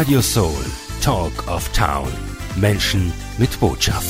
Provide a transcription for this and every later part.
Radio Soul, Talk of Town. Menschen mit Botschaft.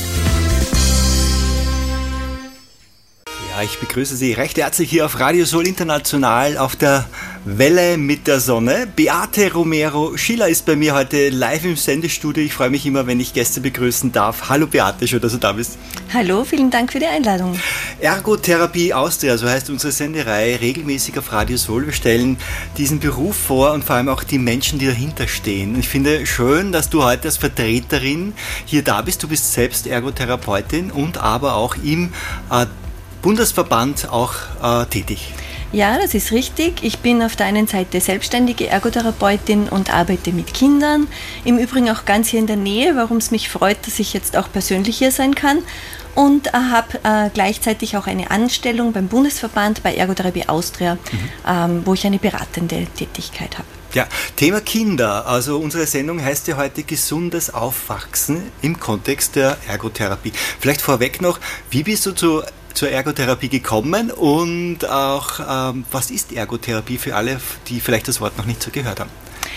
Ja, ich begrüße Sie recht herzlich hier auf Radio Soul International auf der Welle mit der Sonne. Beate Romero Schiller ist bei mir heute live im Sendestudio. Ich freue mich immer, wenn ich Gäste begrüßen darf. Hallo Beate, schön, dass du da bist. Hallo, vielen Dank für die Einladung. Ergotherapie Austria, so heißt unsere Sendereihe, regelmäßig auf Radio Soul. Wir stellen diesen Beruf vor und vor allem auch die Menschen, die dahinter stehen. Ich finde schön, dass du heute als Vertreterin hier da bist. Du bist selbst Ergotherapeutin und aber auch im Bundesverband auch tätig. Ja, das ist richtig. Ich bin auf der einen Seite selbstständige Ergotherapeutin und arbeite mit Kindern. Im Übrigen auch ganz hier in der Nähe, warum es mich freut, dass ich jetzt auch persönlich hier sein kann. Und habe gleichzeitig auch eine Anstellung beim Bundesverband bei Ergotherapie Austria, wo ich eine beratende Tätigkeit habe. Ja, Thema Kinder. Also unsere Sendung heißt ja heute gesundes Aufwachsen im Kontext der Ergotherapie. Vielleicht vorweg noch, wie bist du zur Ergotherapie gekommen und auch, was ist Ergotherapie für alle, die vielleicht das Wort noch nicht so gehört haben?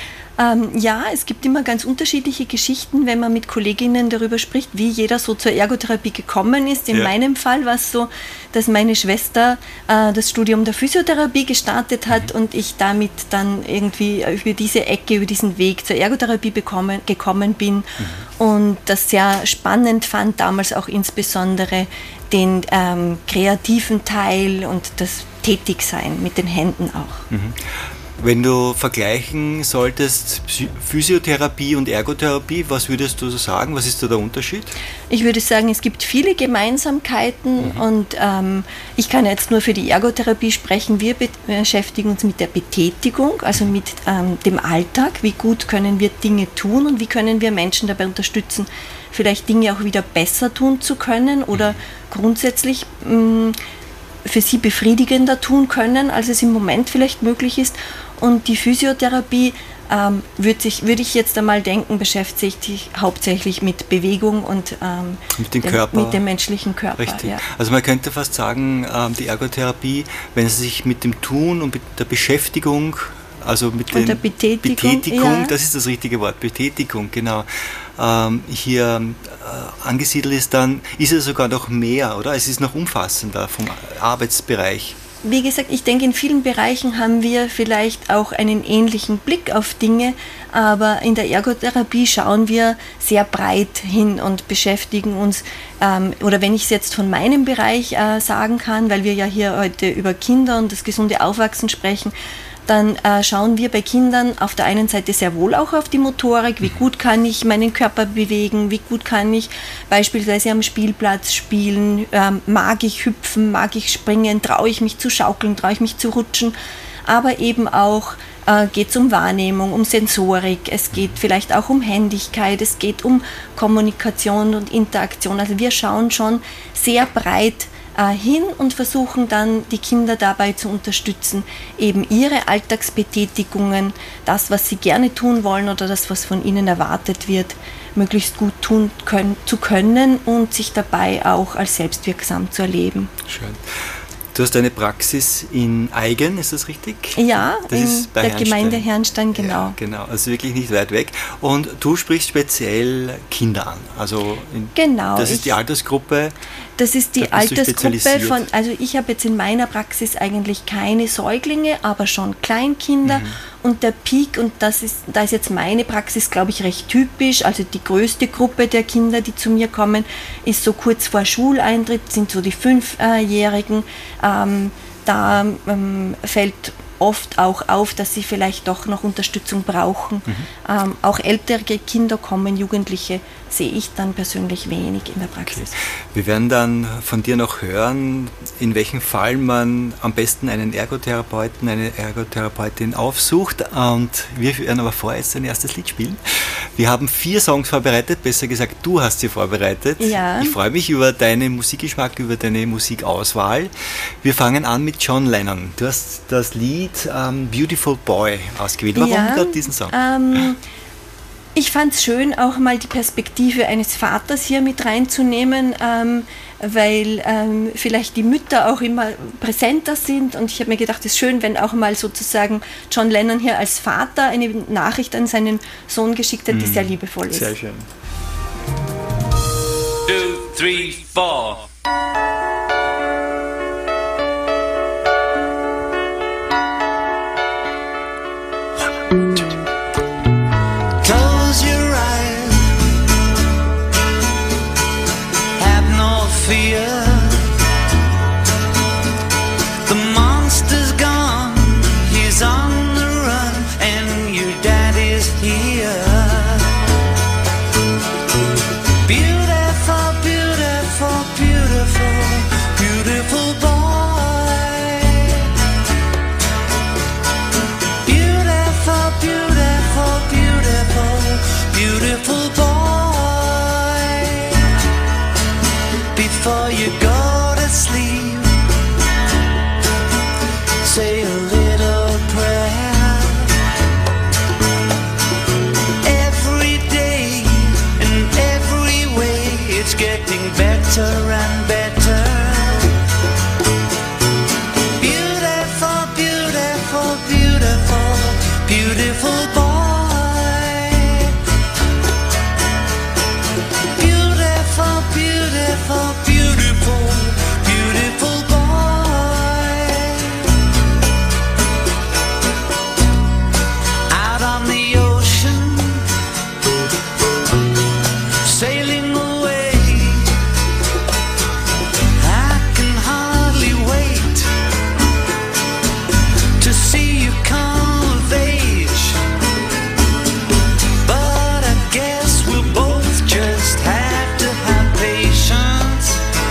Ja, es gibt immer ganz unterschiedliche Geschichten, wenn man mit Kolleginnen darüber spricht, wie jeder so zur Ergotherapie gekommen ist. In meinem Fall war es so, dass meine Schwester das Studium der Physiotherapie gestartet hat und ich damit dann irgendwie über diese Ecke, über diesen Weg zur Ergotherapie gekommen bin und das sehr spannend fand, damals auch insbesondere den kreativen Teil und das Tätigsein mit den Händen auch. Wenn du vergleichen solltest Physiotherapie und Ergotherapie, was würdest du so sagen? Was ist da der Unterschied? Ich würde sagen, es gibt viele Gemeinsamkeiten und ich kann jetzt nur für die Ergotherapie sprechen. Wir beschäftigen uns mit der Betätigung, also mit dem Alltag. Wie gut können wir Dinge tun und wie können wir Menschen dabei unterstützen, vielleicht Dinge auch wieder besser tun zu können oder grundsätzlich für sie befriedigender tun können, als es im Moment vielleicht möglich ist. Und die Physiotherapie würde ich jetzt einmal denken, beschäftigt sich hauptsächlich mit Bewegung und mit dem menschlichen Körper. Richtig. Ja. Also man könnte fast sagen, die Ergotherapie, wenn sie sich mit dem Tun und mit der Beschäftigung, also mit der Betätigung, ja. Das ist das richtige Wort, Betätigung, genau, hier angesiedelt ist, dann ist es sogar noch mehr, oder? Es ist noch umfassender vom Arbeitsbereich. Wie gesagt, ich denke, in vielen Bereichen haben wir vielleicht auch einen ähnlichen Blick auf Dinge, aber in der Ergotherapie schauen wir sehr breit hin und beschäftigen uns, oder wenn ich es jetzt von meinem Bereich sagen kann, weil wir ja hier heute über Kinder und das gesunde Aufwachsen sprechen, dann schauen wir bei Kindern auf der einen Seite sehr wohl auch auf die Motorik, wie gut kann ich meinen Körper bewegen, wie gut kann ich beispielsweise am Spielplatz spielen, mag ich hüpfen, mag ich springen, traue ich mich zu schaukeln, traue ich mich zu rutschen, aber eben auch geht es um Wahrnehmung, um Sensorik, es geht vielleicht auch um Händigkeit, es geht um Kommunikation und Interaktion. Also wir schauen schon sehr breit hin und versuchen dann die Kinder dabei zu unterstützen, eben ihre Alltagsbetätigungen, das, was sie gerne tun wollen oder das, was von ihnen erwartet wird, möglichst gut tun zu können und sich dabei auch als selbstwirksam zu erleben. Schön. Du hast eine Praxis in Aigen, ist das richtig? Ja, das ist bei der Gemeinde Herrnstein, genau. Ja, genau, also wirklich nicht weit weg. Und du sprichst speziell Kinder an. Also das ist die Altersgruppe. Das ist die Altersgruppe von, also ich habe jetzt in meiner Praxis eigentlich keine Säuglinge, aber schon Kleinkinder. Und der Peak, und da ist jetzt meine Praxis, glaube ich, recht typisch, also die größte Gruppe der Kinder, die zu mir kommen, ist so kurz vor Schuleintritt, sind so die 5-Jährigen. Da fällt oft auch auf, dass sie vielleicht doch noch Unterstützung brauchen. Auch ältere Kinder kommen, Jugendliche sehe ich dann persönlich wenig in der Praxis. Okay. Wir werden dann von dir noch hören, in welchem Fall man am besten einen Ergotherapeuten, eine Ergotherapeutin aufsucht. Und wir werden aber vorher jetzt ein erstes Lied spielen. Wir haben 4 Songs vorbereitet, besser gesagt, du hast sie vorbereitet. Ja. Ich freue mich über deinen Musikgeschmack, über deine Musikauswahl. Wir fangen an mit John Lennon. Du hast das Lied Beautiful Boy ausgewählt. Warum gerade diesen Song? Ich fand es schön, auch mal die Perspektive eines Vaters hier mit reinzunehmen, weil vielleicht die Mütter auch immer präsenter sind. Und ich habe mir gedacht, es ist schön, wenn auch mal sozusagen John Lennon hier als Vater eine Nachricht an seinen Sohn geschickt hat, die sehr liebevoll ist. Sehr schön. 2, 3, 4. Before you go to sleep, say a little prayer. Every day, in every way, it's getting better and better. Beautiful, beautiful, beautiful, beautiful boy. Beautiful, beautiful, beautiful, beautiful boy. Out on the ocean, sailing away. I can hardly wait to see you come of age. But I guess we'll both just have to have patience,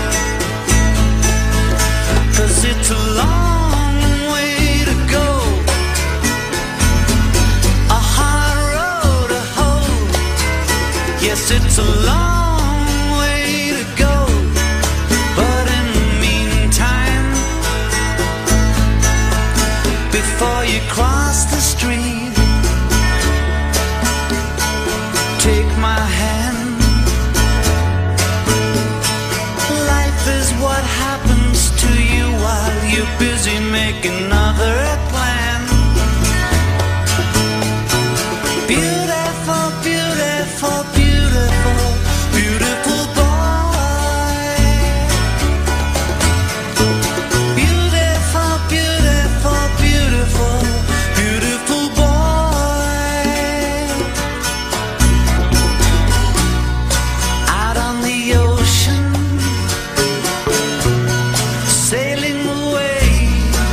'cause it's a long way to go, a hard road to hoe. Yes, it's a long way to go, but in the meantime, before you cross the street, take my hand. Life is what happens to you while you're busy making other plans. Beautiful, beautiful, beautiful, beautiful boy. Beautiful, beautiful, beautiful, beautiful boy. Out on the ocean, sailing away.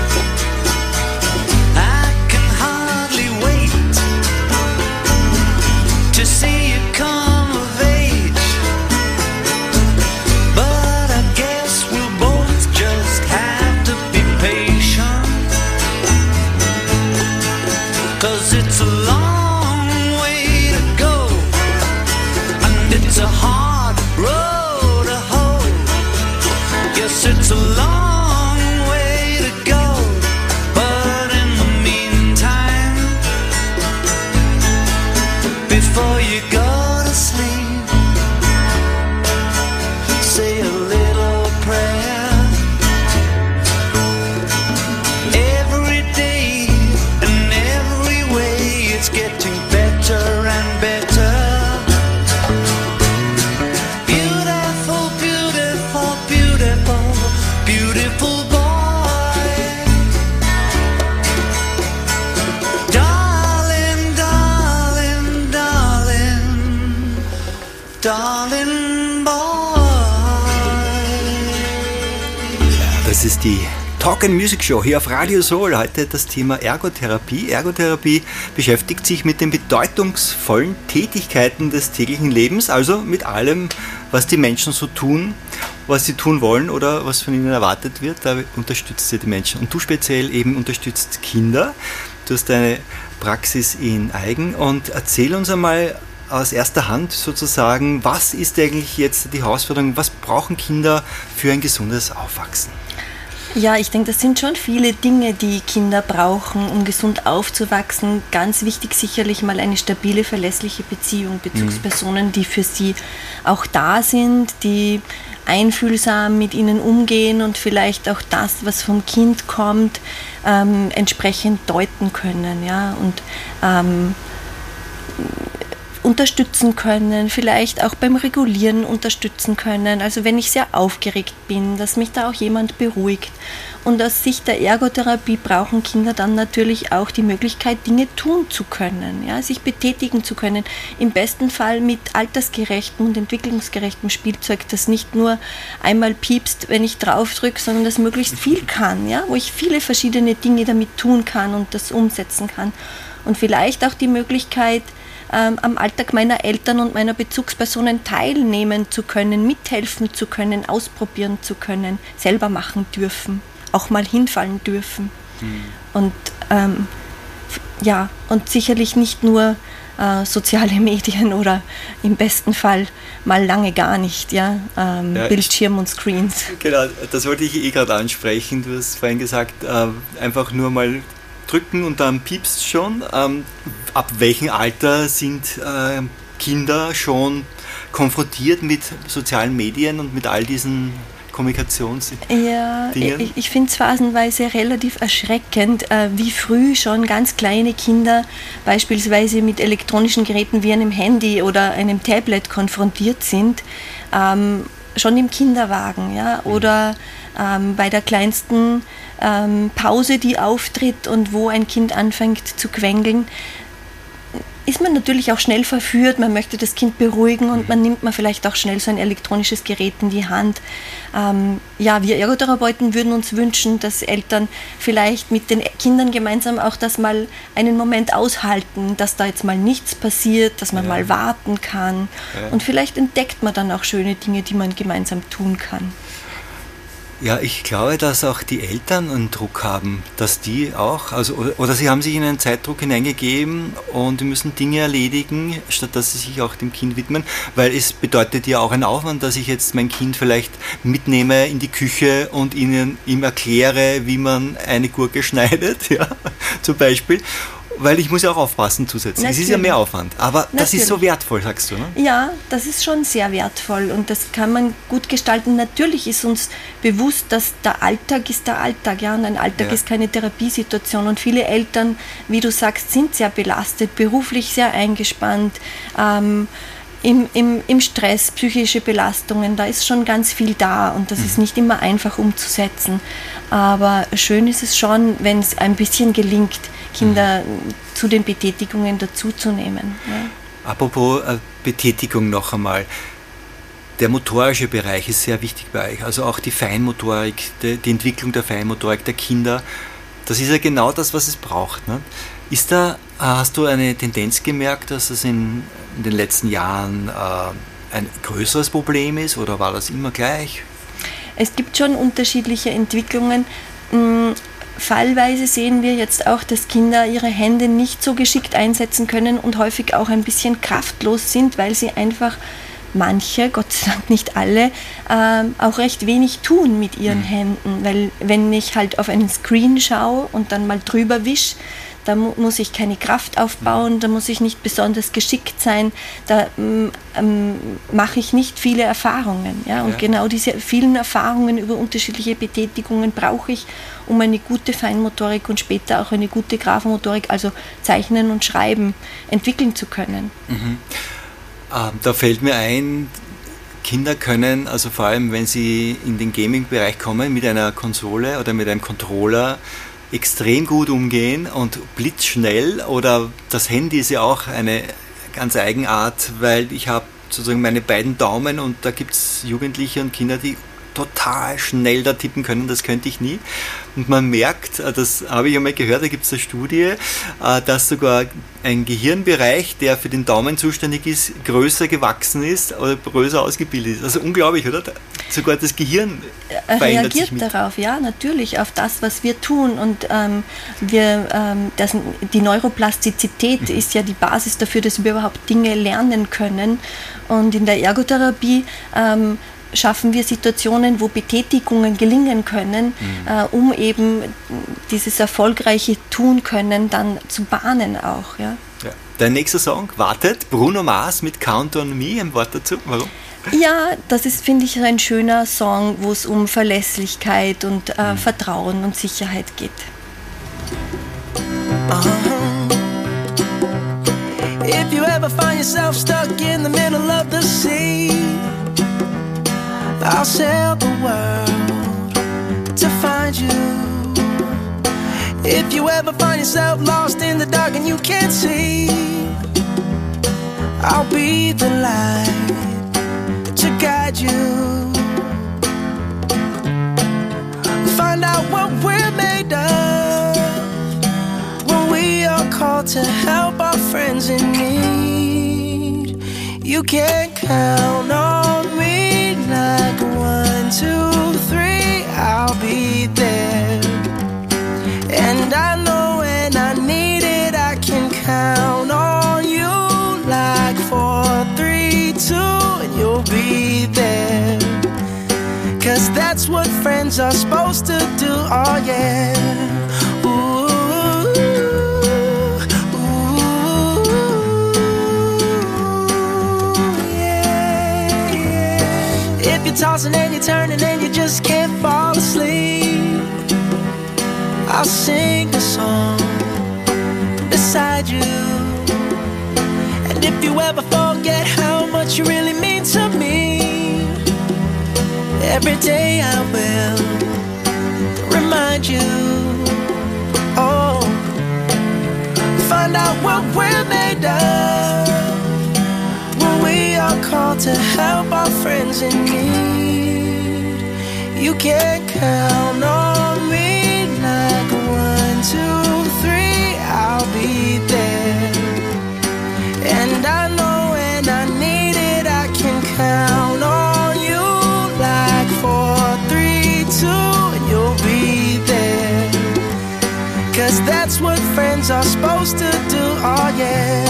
I can hardly wait to see you come of age. But I guess we'll both just have to be patient, 'cause it's a long way to go, and it's a hard road to hoe. Yes, it's a long way to go, but in the meantime, before you go to sleep, say a little prayer. Every day, in every way, it's getting better and better. Beautiful, beautiful, beautiful, beautiful boy. Darling, darling, darling, darling boy. Das ist die Talk and Music Show hier auf Radio Soul. Heute das Thema Ergotherapie. Ergotherapie beschäftigt sich mit den bedeutungsvollen Tätigkeiten des täglichen Lebens, also mit allem, was die Menschen so tun, was sie tun wollen oder was von ihnen erwartet wird. Da unterstützt sie die Menschen. Und du speziell eben unterstützt Kinder. Du hast deine Praxis in Aigen und erzähl uns einmal aus erster Hand sozusagen, was ist eigentlich jetzt die Herausforderung, was brauchen Kinder für ein gesundes Aufwachsen? Ja, ich denke, das sind schon viele Dinge, die Kinder brauchen, um gesund aufzuwachsen. Ganz wichtig sicherlich mal eine stabile, verlässliche Beziehung, Bezugspersonen, die für sie auch da sind, die einfühlsam mit ihnen umgehen und vielleicht auch das, was vom Kind kommt, entsprechend deuten können, ja, und unterstützen können, vielleicht auch beim Regulieren unterstützen können. Also wenn ich sehr aufgeregt bin, dass mich da auch jemand beruhigt. Und aus Sicht der Ergotherapie brauchen Kinder dann natürlich auch die Möglichkeit, Dinge tun zu können, ja, sich betätigen zu können. Im besten Fall mit altersgerechtem und entwicklungsgerechtem Spielzeug, das nicht nur einmal piepst, wenn ich drauf drücke, sondern das möglichst viel kann, ja, wo ich viele verschiedene Dinge damit tun kann und das umsetzen kann. Und vielleicht auch die Möglichkeit, am Alltag meiner Eltern und meiner Bezugspersonen teilnehmen zu können, mithelfen zu können, ausprobieren zu können, selber machen dürfen, auch mal hinfallen dürfen. Und und sicherlich nicht nur soziale Medien oder im besten Fall mal lange gar nicht, Bildschirm und Screens. Genau, das wollte ich gerade ansprechen. Du hast vorhin gesagt, einfach nur mal drücken und dann piepst schon. Ab welchem Alter sind Kinder schon konfrontiert mit sozialen Medien und mit all diesen Kommunikationsdingen? Ja, ich finde es phasenweise relativ erschreckend, wie früh schon ganz kleine Kinder beispielsweise mit elektronischen Geräten wie einem Handy oder einem Tablet konfrontiert sind, schon im Kinderwagen, ja, oder bei der kleinsten Pause, die auftritt und wo ein Kind anfängt zu quengeln, ist man natürlich auch schnell verführt, man möchte das Kind beruhigen und man nimmt vielleicht auch schnell so ein elektronisches Gerät in die Hand. Wir Ergotherapeuten würden uns wünschen, dass Eltern vielleicht mit den Kindern gemeinsam auch das mal einen Moment aushalten, dass da jetzt mal nichts passiert, dass man mal warten kann und vielleicht entdeckt man dann auch schöne Dinge, die man gemeinsam tun kann. Ja, ich glaube, dass auch die Eltern einen Druck haben, dass die auch, oder sie haben sich in einen Zeitdruck hineingegeben und die müssen Dinge erledigen, statt dass sie sich auch dem Kind widmen, weil es bedeutet ja auch einen Aufwand, dass ich jetzt mein Kind vielleicht mitnehme in die Küche und ihm erkläre, wie man eine Gurke schneidet, ja, zum Beispiel. Weil ich muss ja auch aufpassen zusätzlich. Natürlich. Es ist ja mehr Aufwand, aber das ist so wertvoll, sagst du, ne? Ja, das ist schon sehr wertvoll und das kann man gut gestalten. Natürlich ist uns bewusst, dass der Alltag ist der Alltag, ja, und ein Alltag ist keine Therapiesituation und viele Eltern, wie du sagst, sind sehr belastet, beruflich sehr eingespannt, im Stress, psychische Belastungen, da ist schon ganz viel da und das ist nicht immer einfach umzusetzen. Aber schön ist es schon, wenn es ein bisschen gelingt, Kinder zu den Betätigungen dazuzunehmen. Ja. Apropos Betätigung noch einmal. Der motorische Bereich ist sehr wichtig bei euch, also auch die Feinmotorik, die Entwicklung der Feinmotorik der Kinder. Das ist ja genau das, was es braucht. Ne? Hast du eine Tendenz gemerkt, dass das in den letzten Jahren ein größeres Problem ist oder war das immer gleich? Es gibt schon unterschiedliche Entwicklungen. Fallweise sehen wir jetzt auch, dass Kinder ihre Hände nicht so geschickt einsetzen können und häufig auch ein bisschen kraftlos sind, weil sie einfach manche, Gott sei Dank nicht alle, auch recht wenig tun mit ihren Händen. Weil wenn ich halt auf einen Screen schaue und dann mal drüber wische, da muss ich keine Kraft aufbauen, da muss ich nicht besonders geschickt sein, da mache ich nicht viele Erfahrungen. Ja? Und genau diese vielen Erfahrungen über unterschiedliche Betätigungen brauche ich, um eine gute Feinmotorik und später auch eine gute Graphomotorik, also Zeichnen und Schreiben, entwickeln zu können. Da fällt mir ein, Kinder können, also vor allem wenn sie in den Gaming-Bereich kommen, mit einer Konsole oder mit einem Controller extrem gut umgehen und blitzschnell, oder das Handy ist ja auch eine ganz Eigenart, weil ich habe sozusagen meine beiden Daumen und da gibt es Jugendliche und Kinder, die total schnell da tippen können, das könnte ich nie. Und man merkt, das habe ich einmal gehört, da gibt es eine Studie, dass sogar ein Gehirnbereich, der für den Daumen zuständig ist, größer gewachsen ist oder größer ausgebildet ist. Also unglaublich, oder? Sogar das Gehirn reagiert darauf, ja, natürlich, auf das, was wir tun. Und die Neuroplastizität ist ja die Basis dafür, dass wir überhaupt Dinge lernen können. Und in der Ergotherapie schaffen wir Situationen, wo Betätigungen gelingen können, um eben dieses erfolgreiche Tun können dann zu bahnen auch. Ja. Ja. Dein nächster Song, Wartet, Bruno Mars mit Count on Me, ein Wort dazu, warum? Ja, das ist, finde ich, ein schöner Song, wo es um Verlässlichkeit und Vertrauen und Sicherheit geht. If you ever find yourself stuck in the middle of the sea, I'll sail the world to find you. If you ever find yourself lost in the dark and you can't see, I'll be the light to guide you. Find out what we're made of when we are called to help our friends in need. You can count on me like 1, 2, 3, I'll be there. And I know when I need it, I can count on you like 4, 3, 2, and you'll be there. 'Cause that's what friends are supposed to do, oh yeah. Ooh, ooh, yeah, yeah. If you're tossing and you're turning and you just can't fall asleep, I'll sing a song beside you. And if you ever forget how much you really mean to me, every day I will remind you. Oh, find out what we're made of when we are called to help our friends in need. You can count on me like 1, 2, 3, I'll be there. And I know when I need it, I can count on you like 4, 3, 2, and you'll be there. 'Cause that's what friends are supposed to do, oh yeah.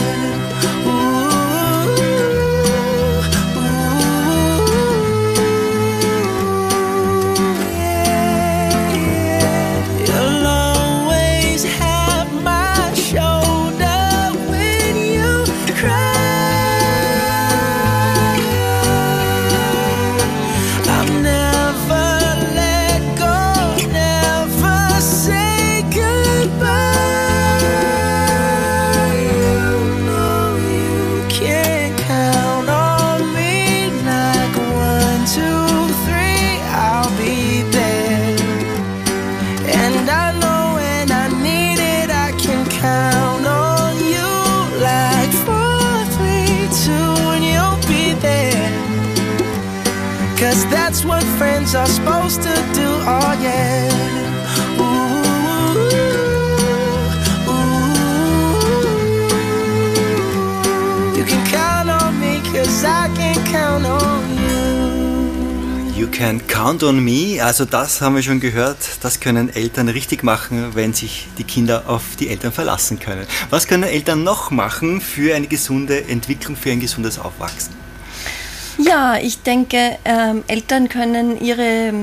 That's what friends are supposed to do, oh yeah. Ooh, ooh. You can count on me, 'cause I can count on you. You can count on me, also das haben wir schon gehört, das können Eltern richtig machen, wenn sich die Kinder auf die Eltern verlassen können. Was können Eltern noch machen für eine gesunde Entwicklung, für ein gesundes Aufwachsen? Ja, ich denke, Eltern können ihre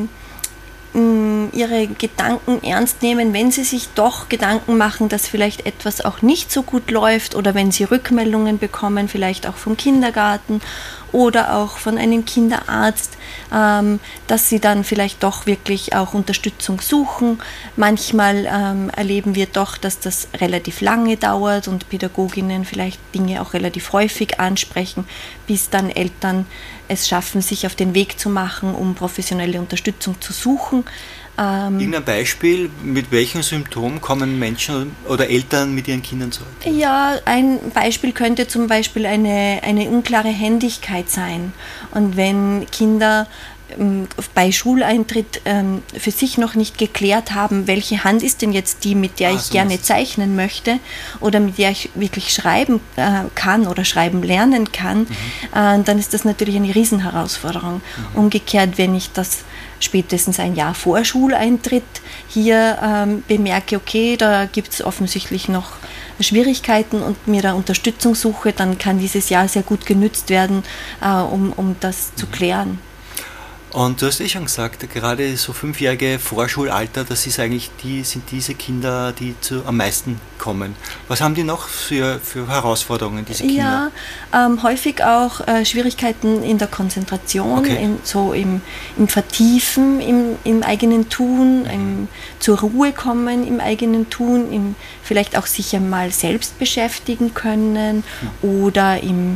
Gedanken ernst nehmen, wenn sie sich doch Gedanken machen, dass vielleicht etwas auch nicht so gut läuft oder wenn sie Rückmeldungen bekommen, vielleicht auch vom Kindergarten oder auch von einem Kinderarzt, dass sie dann vielleicht doch wirklich auch Unterstützung suchen. Manchmal erleben wir doch, dass das relativ lange dauert und Pädagoginnen vielleicht Dinge auch relativ häufig ansprechen, bis dann Eltern es schaffen, sich auf den Weg zu machen, um professionelle Unterstützung zu suchen. Irgendein Beispiel, mit welchem Symptom kommen Menschen oder Eltern mit ihren Kindern zu euch? Ja, ein Beispiel könnte zum Beispiel eine unklare Händigkeit sein. Und wenn Kinder bei Schuleintritt für sich noch nicht geklärt haben, welche Hand ist denn jetzt die, mit der ich gerne zeichnen möchte oder mit der ich wirklich schreiben kann oder schreiben lernen kann, dann ist das natürlich eine Riesenherausforderung. Umgekehrt, wenn ich das spätestens ein Jahr vor Schuleintritt hier bemerke, okay, da gibt es offensichtlich noch Schwierigkeiten und mir da Unterstützung suche, dann kann dieses Jahr sehr gut genützt werden, um das zu klären. Und du hast schon gesagt, gerade so 5-jährige Vorschulalter, das ist eigentlich sind diese Kinder, die am meisten kommen. Was haben die noch für Herausforderungen, diese Kinder? Ja, häufig auch Schwierigkeiten in der Konzentration, im Vertiefen, im eigenen Tun, zur Ruhe kommen im eigenen Tun, vielleicht auch sich einmal selbst beschäftigen können oder im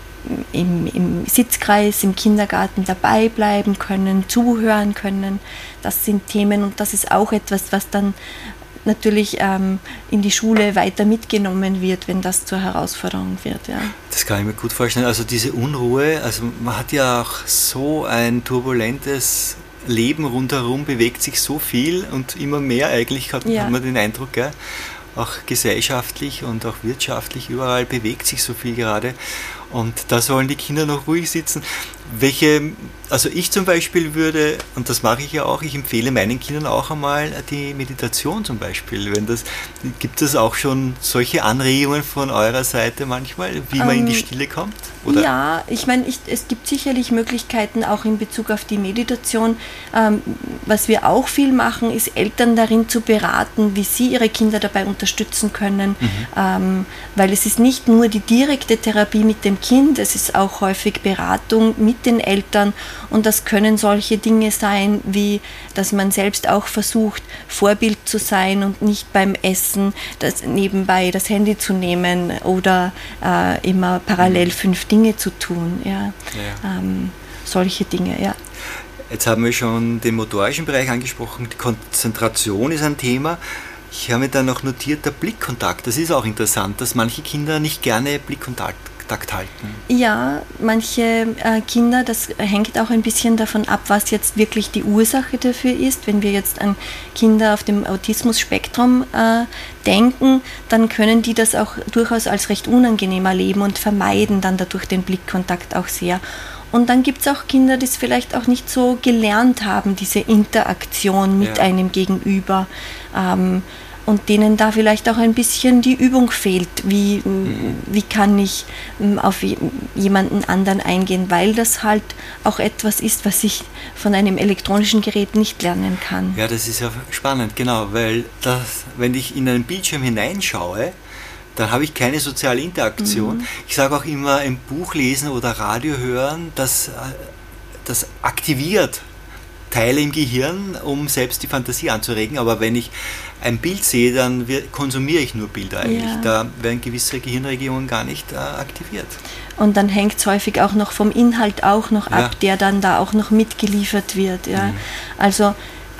Sitzkreis, im Kindergarten dabei bleiben können, zuhören können. Das sind Themen und das ist auch etwas, was dann natürlich in die Schule weiter mitgenommen wird, wenn das zur Herausforderung wird. Ja. Das kann ich mir gut vorstellen. Also diese Unruhe, also man hat ja auch so ein turbulentes Leben rundherum, bewegt sich so viel und immer mehr eigentlich, hat man den Eindruck, gell? Auch gesellschaftlich und auch wirtschaftlich, überall bewegt sich so viel gerade. Und da sollen die Kinder noch ruhig sitzen. Also ich zum Beispiel würde, und das mache ich ja auch, ich empfehle meinen Kindern auch einmal die Meditation zum Beispiel. Gibt es auch schon solche Anregungen von eurer Seite manchmal, wie man in die Stille kommt? Oder? Ja, ich meine, es gibt sicherlich Möglichkeiten auch in Bezug auf die Meditation. Was wir auch viel machen, ist Eltern darin zu beraten, wie sie ihre Kinder dabei unterstützen können, weil es ist nicht nur die direkte Therapie mit dem Kind, es ist auch häufig Beratung mit den Eltern und das können solche Dinge sein, wie dass man selbst auch versucht, Vorbild zu sein und nicht beim Essen nebenbei das Handy zu nehmen oder immer parallel 5 Dinge zu tun. Ja. Solche Dinge, ja. Jetzt haben wir schon den motorischen Bereich angesprochen, die Konzentration ist ein Thema. Ich habe mir dann noch notiert, der Blickkontakt, das ist auch interessant, dass manche Kinder nicht gerne Blickkontakt halten. Ja, manche Kinder, das hängt auch ein bisschen davon ab, was jetzt wirklich die Ursache dafür ist. Wenn wir jetzt an Kinder auf dem Autismus-Spektrum denken, dann können die das auch durchaus als recht unangenehm erleben und vermeiden dann dadurch den Blickkontakt auch sehr. Und dann gibt es auch Kinder, die es vielleicht auch nicht so gelernt haben, diese Interaktion mit einem Gegenüber. Und denen da vielleicht auch ein bisschen die Übung fehlt, wie kann ich auf jemanden anderen eingehen, weil das halt auch etwas ist, was ich von einem elektronischen Gerät nicht lernen kann. Ja, das ist ja spannend, genau, weil wenn ich in einen Bildschirm hineinschaue, dann habe ich keine soziale Interaktion. Ich sage auch immer, ein Buch lesen oder Radio hören, das aktiviert Teile im Gehirn, um selbst die Fantasie anzuregen, aber wenn ich ein Bild sehe, dann konsumiere ich nur Bilder eigentlich. Ja. Da werden gewisse Gehirnregionen gar nicht aktiviert. Und dann hängt es häufig auch noch vom Inhalt auch noch ab, der dann da auch noch mitgeliefert wird. Ja. Also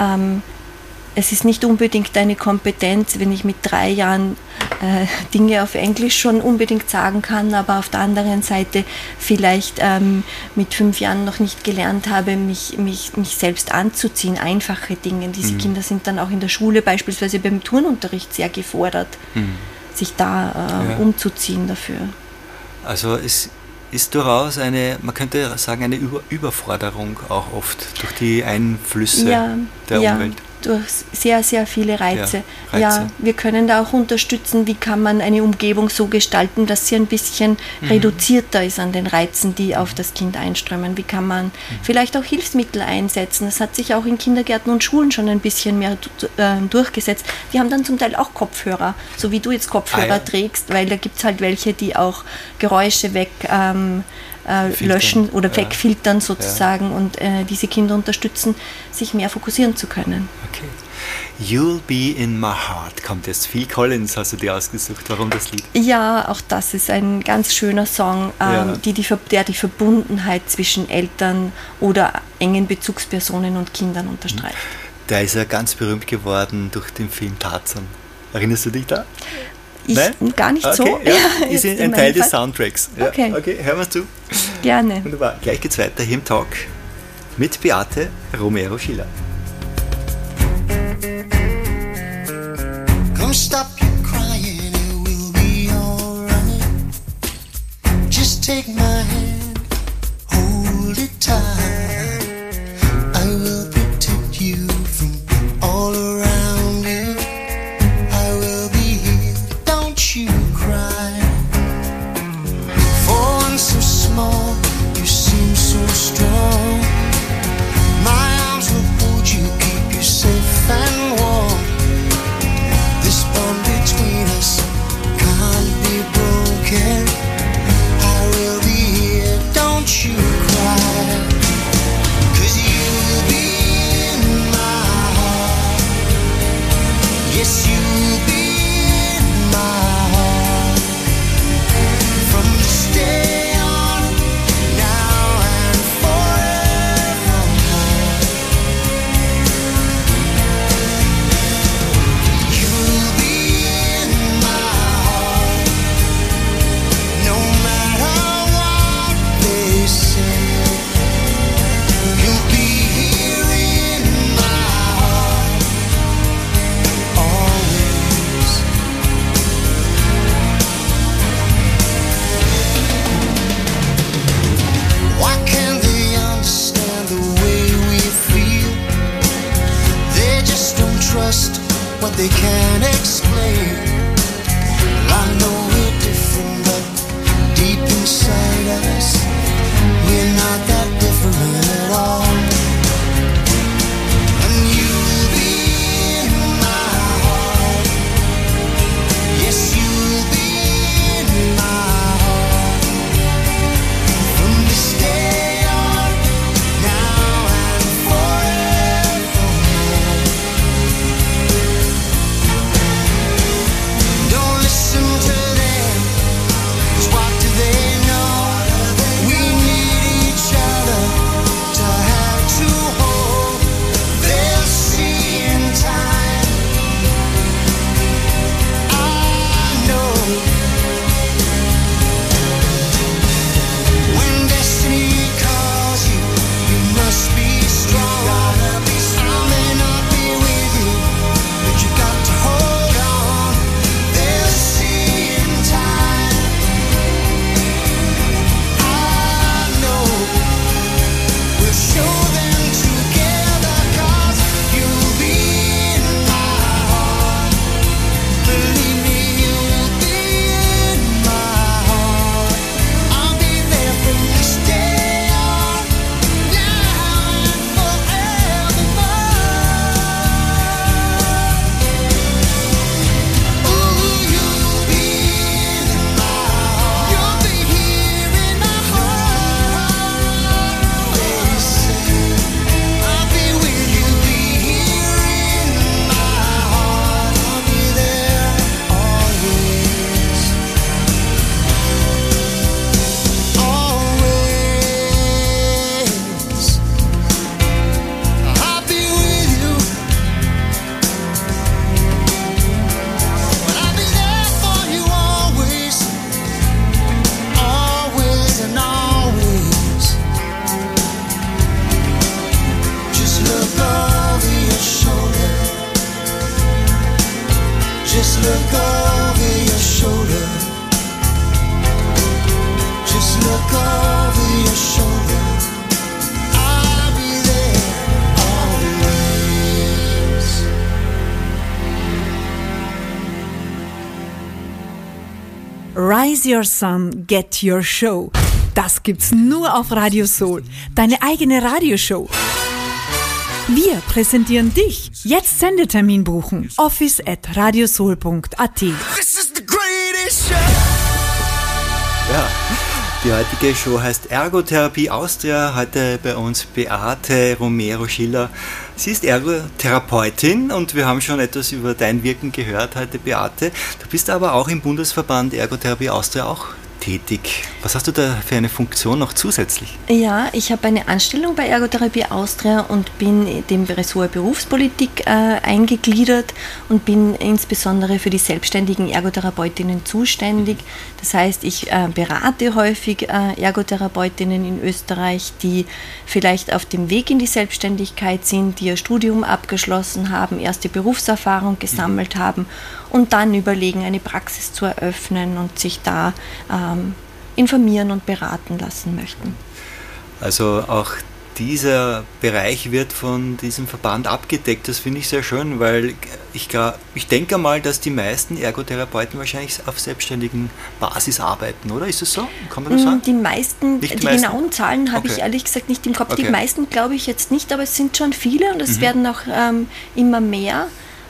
es ist nicht unbedingt eine Kompetenz, wenn ich mit 3 Jahren Dinge auf Englisch schon unbedingt sagen kann, aber auf der anderen Seite vielleicht mit 5 Jahren noch nicht gelernt habe, mich selbst anzuziehen, einfache Dinge. Diese Kinder sind dann auch in der Schule beispielsweise beim Turnunterricht sehr gefordert, sich da umzuziehen dafür. Also es ist durchaus man könnte sagen, eine Überforderung auch oft durch die Einflüsse der Umwelt. Durch sehr, sehr viele Reize. Ja, wir können da auch unterstützen, wie kann man eine Umgebung so gestalten, dass sie ein bisschen reduzierter ist an den Reizen, die auf das Kind einströmen. Wie kann man vielleicht auch Hilfsmittel einsetzen? Das hat sich auch in Kindergärten und Schulen schon ein bisschen mehr durchgesetzt. Die haben dann zum Teil auch Kopfhörer, so wie du jetzt Kopfhörer trägst, weil da gibt es halt welche, die auch Geräusche löschen oder wegfiltern sozusagen und diese Kinder unterstützen, sich mehr fokussieren zu können. Okay. You'll Be in My Heart kommt jetzt. Phil Collins hast du dir ausgesucht. Warum das Lied? Ja, auch das ist ein ganz schöner Song, der die Verbundenheit zwischen Eltern oder engen Bezugspersonen und Kindern unterstreicht. Der ist ja ganz berühmt geworden durch den Film Tarzan. Erinnerst du dich da? Gar nicht so. Ja, ist ein Teil des Soundtracks. Ja, okay, hören wir zu. Gerne. Wunderbar. Gleich geht's weiter hier im Talk mit Beate Romero-Schiller. Come stop your crying, it will be alright. Just take my hand, hold it tight. I will protect you from all around you. I will be here, don't you cry. For one so small, you seem so strong. Rise Your Sun, Get Your Show. Das gibt's nur auf Radio Soul. Deine eigene Radioshow. Wir präsentieren dich. Jetzt Sendetermin buchen. office@radiosoul.at. Ja, die heutige Show heißt Ergotherapie Austria. Heute bei uns Beate Romero-Schiller. Sie ist Ergotherapeutin und wir haben schon etwas über dein Wirken gehört heute, Beate. Du bist aber auch im Bundesverband Ergotherapie Austria auch tätig. Was hast du da für eine Funktion noch zusätzlich? Ja, ich habe eine Anstellung bei Ergotherapie Austria und bin dem Ressort Berufspolitik eingegliedert und bin insbesondere für die selbstständigen Ergotherapeutinnen zuständig. Das heißt, ich berate häufig Ergotherapeutinnen in Österreich, die vielleicht auf dem Weg in die Selbstständigkeit sind, die ihr Studium abgeschlossen haben, erste Berufserfahrung gesammelt haben und dann überlegen, eine Praxis zu eröffnen und sich da informieren und beraten lassen möchten. Also auch dieser Bereich wird von diesem Verband abgedeckt. Das finde ich sehr schön, weil ich denke mal, dass die meisten Ergotherapeuten wahrscheinlich auf selbstständigen Basis arbeiten, oder? Ist das so? Kann man das sagen? Die meisten, genauen Zahlen habe ich ehrlich gesagt nicht im Kopf. Okay. Die meisten glaube ich jetzt nicht, aber es sind schon viele und es werden auch immer mehr.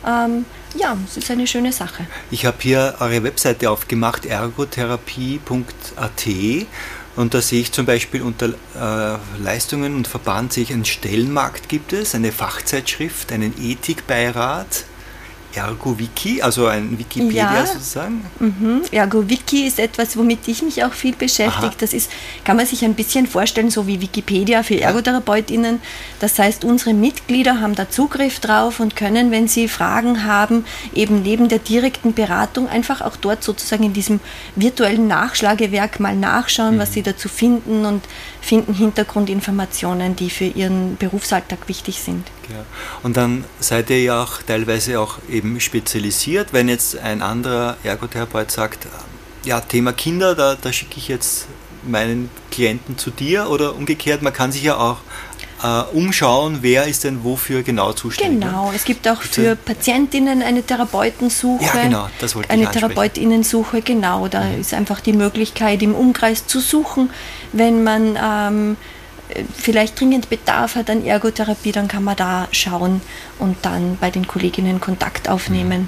Ja, es ist eine schöne Sache. Ich habe hier eure Webseite aufgemacht, ergotherapie.at, und da sehe ich zum Beispiel unter Leistungen und Verband sehe ich einen Stellenmarkt gibt es, eine Fachzeitschrift, einen Ethikbeirat, ErgoWiki, also ein Wikipedia sozusagen. ErgoWiki ist etwas, womit ich mich auch viel beschäftige. Das ist, kann man sich ein bisschen vorstellen, so wie Wikipedia für ErgotherapeutInnen. Das heißt, unsere Mitglieder haben da Zugriff drauf und können, wenn sie Fragen haben, eben neben der direkten Beratung einfach auch dort sozusagen in diesem virtuellen Nachschlagewerk mal nachschauen, was sie dazu finden und finden Hintergrundinformationen, die für ihren Berufsalltag wichtig sind. Ja. Und dann seid ihr ja auch teilweise auch eben spezialisiert, wenn jetzt ein anderer Ergotherapeut sagt, ja, Thema Kinder, da schicke ich jetzt meinen Klienten zu dir, oder umgekehrt, man kann sich ja auch umschauen, wer ist denn wofür genau zuständig. Genau, es gibt auch für Patientinnen eine Therapeutensuche. Ja, genau, das wollte ich ansprechen. Eine Therapeutinnensuche, genau, da ist einfach die Möglichkeit, im Umkreis zu suchen, wenn man vielleicht dringend Bedarf hat an Ergotherapie, dann kann man da schauen und dann bei den Kolleginnen Kontakt aufnehmen.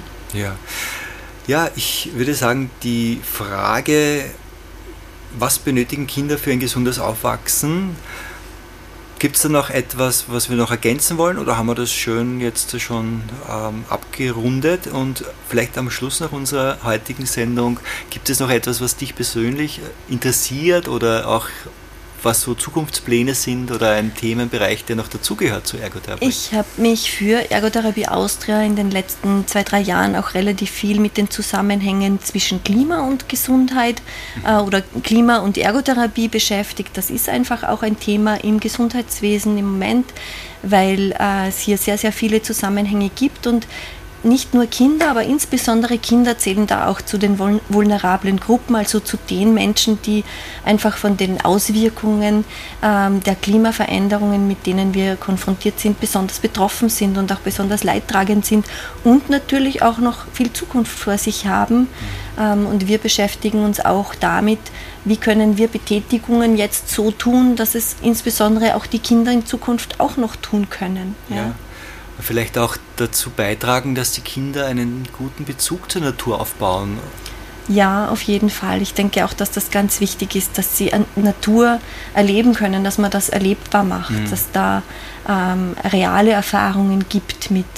Ja, ich würde sagen, die Frage, was benötigen Kinder für ein gesundes Aufwachsen? Gibt es da noch etwas, was wir noch ergänzen wollen, oder haben wir das schön jetzt schon abgerundet? Und vielleicht am Schluss nach unserer heutigen Sendung, gibt es noch etwas, was dich persönlich interessiert oder auch was so Zukunftspläne sind oder ein Themenbereich, der noch dazugehört zur Ergotherapie? Ich habe mich für Ergotherapie Austria in den letzten 2-3 Jahren auch relativ viel mit den Zusammenhängen zwischen Klima und Gesundheit oder Klima und Ergotherapie beschäftigt. Das ist einfach auch ein Thema im Gesundheitswesen im Moment, weil es hier sehr, sehr viele Zusammenhänge gibt und nicht nur Kinder, aber insbesondere Kinder zählen da auch zu den vulnerablen Gruppen, also zu den Menschen, die einfach von den Auswirkungen der Klimaveränderungen, mit denen wir konfrontiert sind, besonders betroffen sind und auch besonders leidtragend sind und natürlich auch noch viel Zukunft vor sich haben. Und wir beschäftigen uns auch damit, wie können wir Betätigungen jetzt so tun, dass es insbesondere auch die Kinder in Zukunft auch noch tun können. Ja. Vielleicht auch dazu beitragen, dass die Kinder einen guten Bezug zur Natur aufbauen. Ja, auf jeden Fall. Ich denke auch, dass das ganz wichtig ist, dass sie Natur erleben können, dass man das erlebbar macht, dass da reale Erfahrungen gibt mit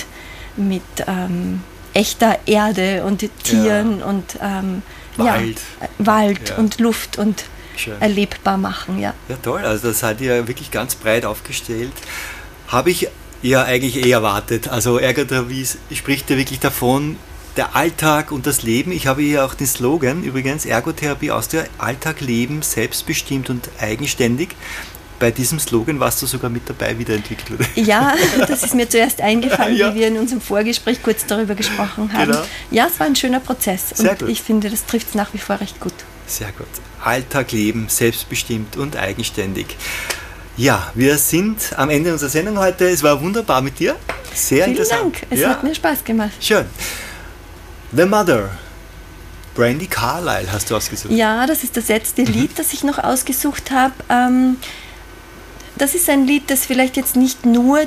echter Erde und Tieren und Wald und Luft und schön erlebbar machen. Ja, toll. Also das seid ihr wirklich ganz breit aufgestellt. Habe ich ja eigentlich erwartet. Also Ergotherapie spricht ja wirklich davon, der Alltag und das Leben. Ich habe hier auch den Slogan, übrigens, Ergotherapie Austria, Alltag, Leben, selbstbestimmt und eigenständig. Bei diesem Slogan warst du sogar mit dabei, wie der entwickelt wurde. Ja, das ist mir zuerst eingefallen, wie wir in unserem Vorgespräch kurz darüber gesprochen haben. Genau. Ja, es war ein schöner Prozess und ich finde, das trifft es nach wie vor recht gut. Sehr gut. Alltag, Leben, selbstbestimmt und eigenständig. Ja, wir sind am Ende unserer Sendung heute. Es war wunderbar mit dir. Sehr interessant. Vielen Dank. Es hat mir Spaß gemacht. Schön. The Mother. Brandi Carlile hast du ausgesucht. Ja, das ist das letzte Lied, das ich noch ausgesucht habe. Das ist ein Lied, das vielleicht jetzt nicht nur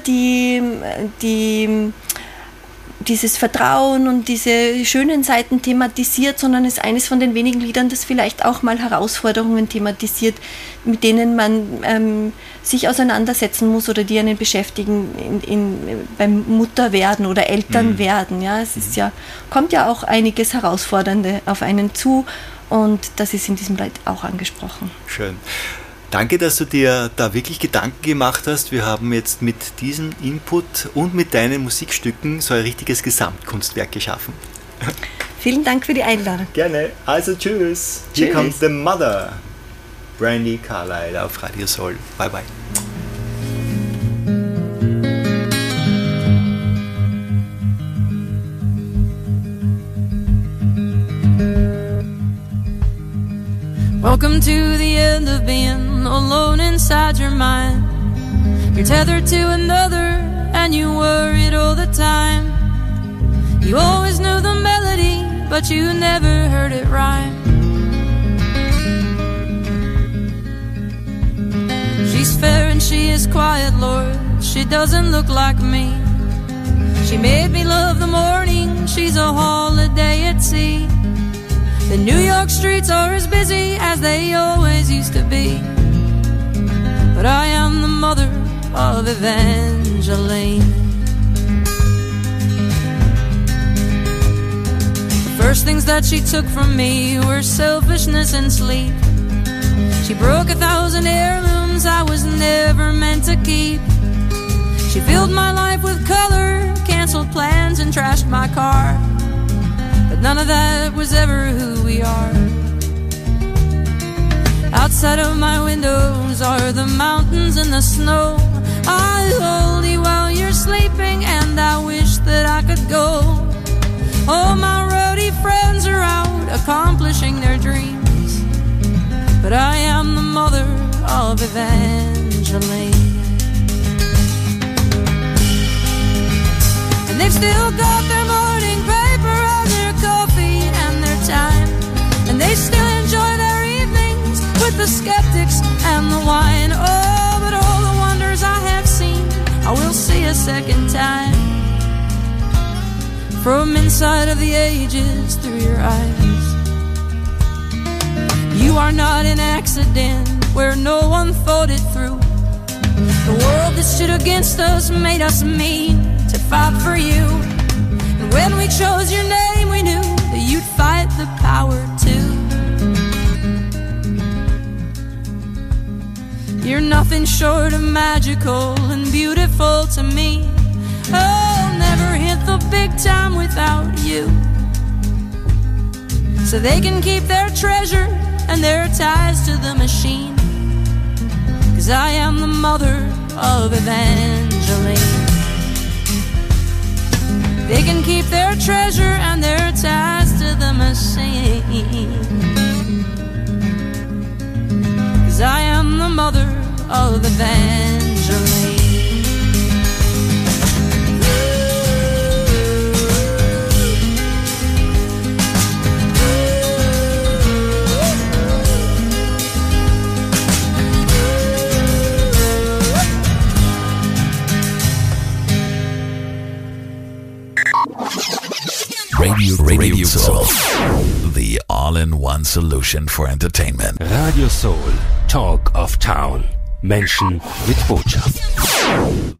dieses Vertrauen und diese schönen Seiten thematisiert, sondern ist eines von den wenigen Liedern, das vielleicht auch mal Herausforderungen thematisiert, mit denen man sich auseinandersetzen muss oder die einen beschäftigen beim Mutterwerden oder Elternwerden. Ja, es ist kommt ja auch einiges Herausfordernde auf einen zu und das ist in diesem Lied auch angesprochen. Schön. Danke, dass du dir da wirklich Gedanken gemacht hast. Wir haben jetzt mit diesem Input und mit deinen Musikstücken so ein richtiges Gesamtkunstwerk geschaffen. Vielen Dank für die Einladung. Gerne. Also tschüss. Hier kommt The Mother. Brandi Carlile auf Radio Soul. Bye bye. Welcome to the end of being alone inside your mind. You're tethered to another and you worried all the time. You always knew the melody, but you never heard it rhyme. She's fair and she is quiet, Lord. She doesn't look like me. She made me love the morning. She's a holiday at sea. The New York streets are as busy as they always used to be. But I am the mother of Evangeline. The first things that she took from me were selfishness and sleep. She broke 1,000 heirlooms I was never meant to keep. She filled my life with color, canceled plans and trashed my car. But none of that was ever who we are. Outside of my windows are the mountains and the snow. I hold you while you're sleeping and I wish that I could go. All my roadie friends are out accomplishing their dreams, but I am the mother of Evangeline. And they've still got their morning paper and their coffee and their time, and they still enjoy their evenings with the skeptics and the wine. Oh, but all the wonders I have seen I will see a second time, from inside of the ages through your eyes. You are not an accident where no one thought it through. The world that stood against us made us mean to fight for you. And when we chose your name, we knew that you'd fight the power too. You're nothing short of magical and beautiful to me. Oh, never hit the big time without you. So they can keep their treasure and their ties to the machine, 'cause I am the mother of Evangeline. They can keep their treasure and their ties to the machine, 'cause I am the mother of Evangeline. Radio Soul, the all-in-one solution for entertainment. Radio Soul, Talk of Town. Menschen mit Botschaft.